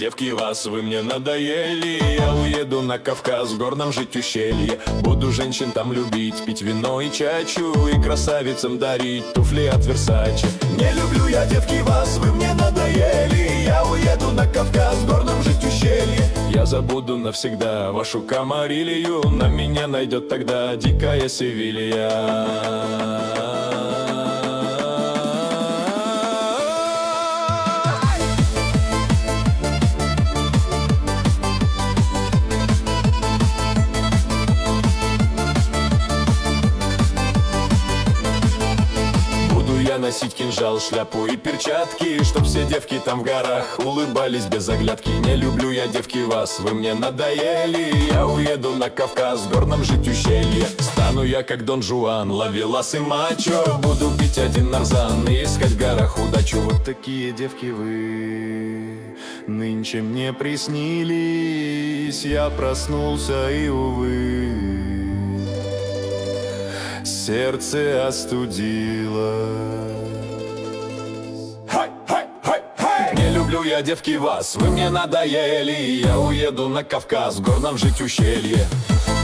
девки вас, вы мне надоели. Я уеду на Кавказ, в горном жить ущелье. Буду женщин там любить, пить вино и чачу, и красавицам дарить туфли от Версаче. Не люблю я, девки, вас, вы мне надоели. Я уеду на Кавказ, в горном жить ущелье. Я забуду навсегда вашу Камарилию, на меня найдет тогда дикая Севилья. Носить кинжал, шляпу и перчатки, чтоб все девки там в горах улыбались без оглядки. Не люблю я, девки, вас, вы мне надоели. Я уеду на Кавказ, в горном жить ущелье. Стану я как Дон Жуан, ловелас и мачо. Буду пить один нарзан и искать в горах удачу. Вот такие девки вы нынче мне приснились. Я проснулся и, увы, сердце остудило. Не люблю я, девки, вас, вы мне надоели. Я уеду на Кавказ, в горном жить ущелье.